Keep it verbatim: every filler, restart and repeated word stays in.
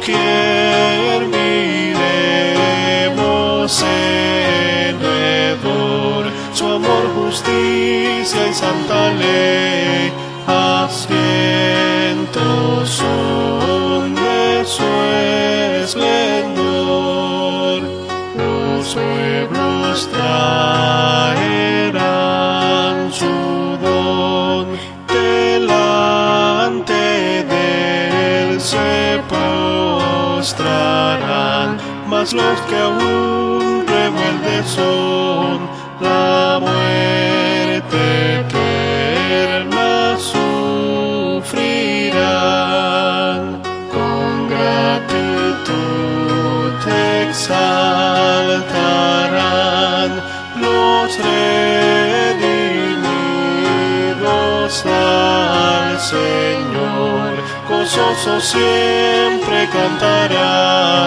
doquier miremos en redor, su amor, justicia y santa ley, asientos son de su esplendor. Los pueblos traerán su don, delante de él se postrarán, mas los que aún rebeldes son, la muerte eterna sufrirán. Con gratitud te exaltarán los redimidos al Señor, gozosos siempre cantarán.